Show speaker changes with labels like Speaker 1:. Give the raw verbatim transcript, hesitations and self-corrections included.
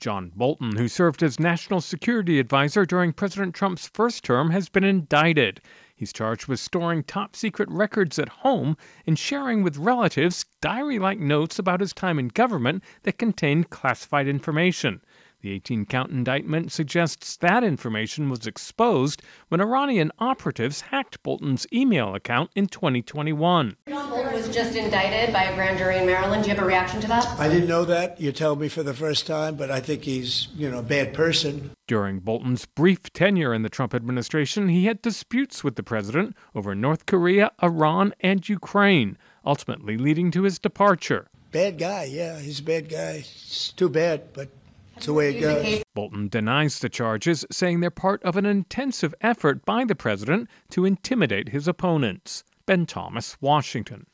Speaker 1: John Bolton, who served as National Security Advisor during President Trump's first term, has been indicted. He's charged with storing top-secret records at home and sharing with relatives diary-like notes about his time in government that contained classified information. The eighteen-count indictment suggests that information was exposed when Iranian operatives hacked Bolton's email account in twenty twenty-one.
Speaker 2: John Bolton was just indicted by a grand jury in Maryland. Do you have a reaction to that?
Speaker 3: I didn't know that. You tell me for the first time, but I think he's, you know, a bad person.
Speaker 1: During Bolton's brief tenure in the Trump administration, he had disputes with the president over North Korea, Iran, and Ukraine, ultimately leading to his departure.
Speaker 3: Bad guy, yeah, he's a bad guy. It's too bad, but it's the way it goes.
Speaker 1: Bolton denies the charges, saying they're part of an intensive effort by the president to intimidate his opponents. Ben Thomas, Washington.